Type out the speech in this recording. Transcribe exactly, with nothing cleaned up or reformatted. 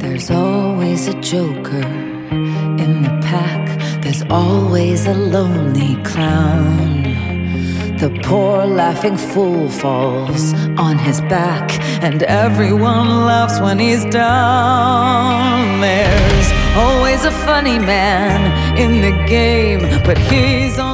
There's always a joker in the pack. There's always a lonely clown. The poor laughing fool falls on his back, and everyone laughs when he's down. There's always a funny man in the game, but he's on